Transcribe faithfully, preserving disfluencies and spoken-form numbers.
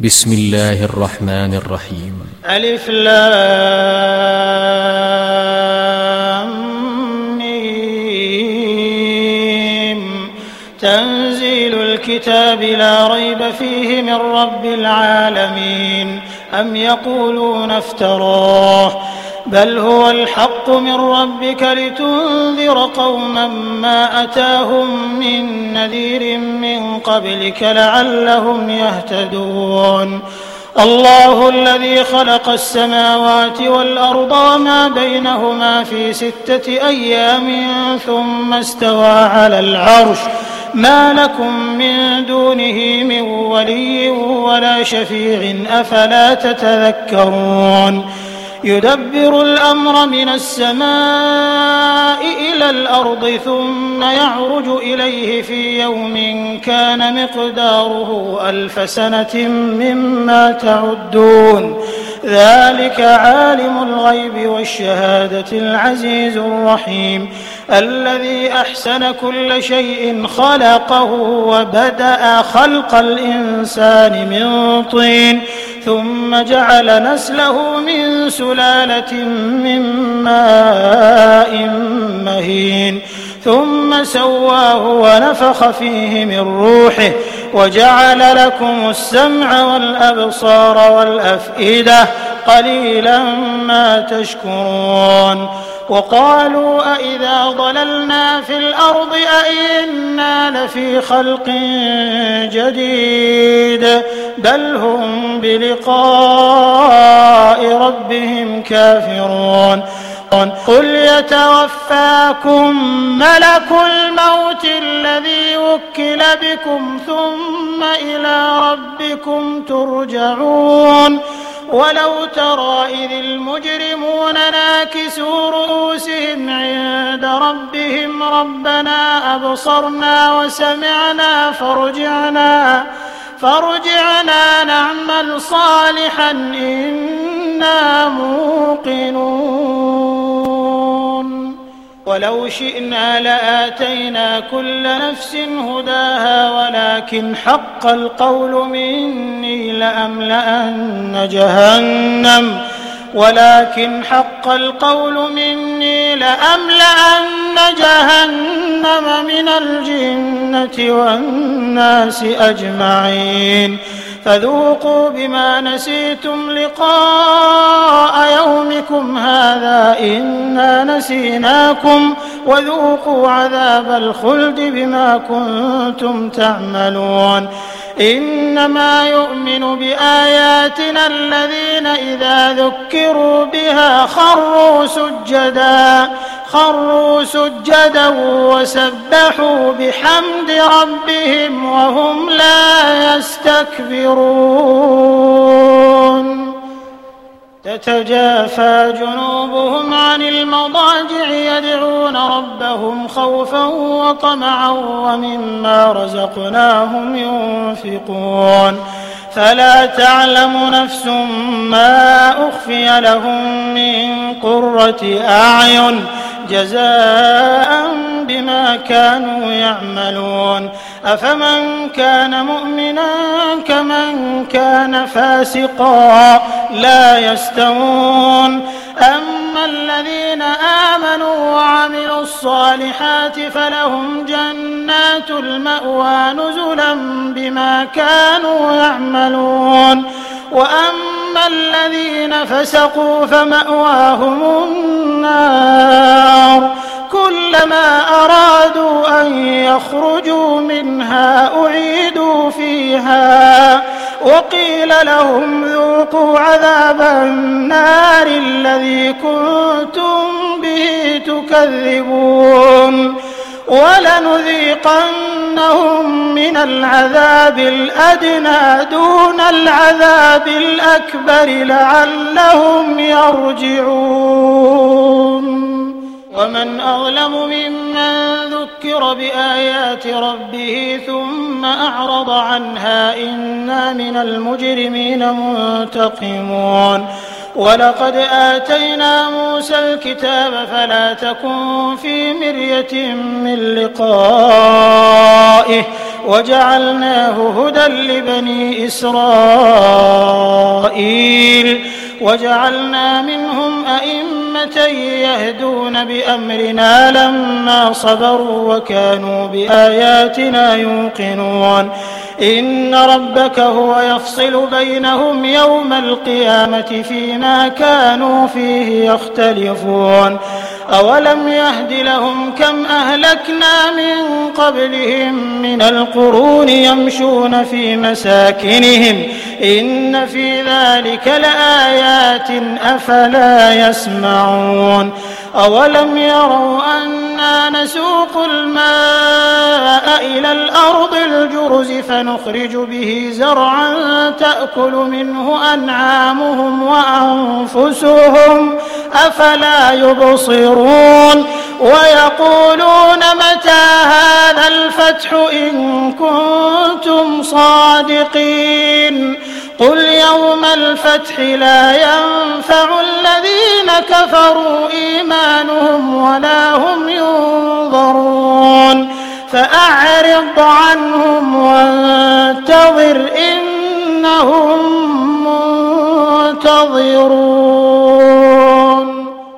بسم الله الرحمن الرحيم. ألف لام ميم. تنزيل الكتاب لا ريب فيه من رب العالمين. أم يقولون افتراه بل هو الحق من ربك لتنذر قوما ما أتاهم من نذير من قبلك لعلهم يهتدون. الله الذي خلق السماوات والأرض وما بينهما في ستة أيام ثم استوى على العرش ما لكم من دونه من ولي ولا شفيع أفلا تتذكرون. يدبر الأمر من السماء إلى الأرض ثم يعرج إليه في يوم كان مقداره ألف سنة مما تعدون. ذلك عالم الغيب والشهادة العزيز الرحيم الذي أحسن كل شيء خلقه وبدأ خلق الإنسان من طين ثم جعل نسله من سلالة من ماء مهين ثم سواه ونفخ فيه من روحه وجعل لكم السمع والأبصار والأفئدة قليلا ما تشكرون. وقالوا أئذا ضللنا في الأرض أئنا لفي خلق جديد بل هم بلقاء ربهم كافرون. قل يتوفاكم ملك الموت الذي وكل بكم ثم إلى ربكم ترجعون. ولو ترى إذ المجرمون ناكسوا رؤوسهم عند ربهم ربنا أبصرنا وسمعنا فارجعنا فارجعنا نعمل صالحا إنا موقنون. ولو شئنا لآتينا كل نفس هداها ولكن حق القول مني لأملأن جهنم ولكن حق القول مني لأملأن جهنم من الجنة والناس أجمعين. فذوقوا بما نسيتم لقاء يومكم هذا إنا نسيناكم وذوقوا عذاب الخلد بما كنتم تعملون. إنما يؤمن بآياتنا الذين إذا ذكروا بها خروا سجدا خروا سجدا وسبحوا بحمد ربهم وهم لا يستكبرون. تتجافى جنوبهم عن المضاجع يدعون ربهم خوفا وطمعا ومما رزقناهم ينفقون. فلا تعلم نفس ما أخفي لهم من قرة أعين جزاء بما كانوا يعملون. أفمن كان مؤمنا كمن كان فاسقا لا يستوون. أما الذين آمنوا وعملوا الصالحات فلهم جنات المأوى نزلا بما كانوا يعملون. وأما الذين فسقوا فمأواهم النار كلما أرادوا أن يخرجوا منها أعيدوا فيها وقيل لهم ذوقوا عذاب النار الذي كنتم به تكذبون. ولنذيقنهم من العذاب الأدنى دون العذاب الأكبر لعلهم يرجعون. ومن أظلم ممن ذكر بآيات ربه ثم أعرض عنها إنا من المجرمين منتقمون. ولقد آتينا موسى الكتاب فلا تكن في مرية من لقائه وجعلناه هدى لبني إسرائيل وجعلنا منهم أئمة يهدون بأمرنا لما صبروا وكانوا بآياتنا يوقنون إن ربك هو يفصل بينهم يوم القيامة فيما كانوا فيه يختلفون أولم يهد لهم كم أهلكنا من قبلهم من القرون يمشون في مساكنهم إن في ذلك لآيات أفلا يسمعون أولم يروا أنا نسوق الماء إلى الأرض الجرز فنخرج به زرعا تأكل منه أنعامهم وأنفسهم أفلا يبصرون ويقولون متى هذا الفتح إن كنتم صادقين قل يوم الفتح لا ينفع الذين كفروا إيمانهم ولا هم ينظرون فأعرض عنهم وانتظر إنهم منتظرون.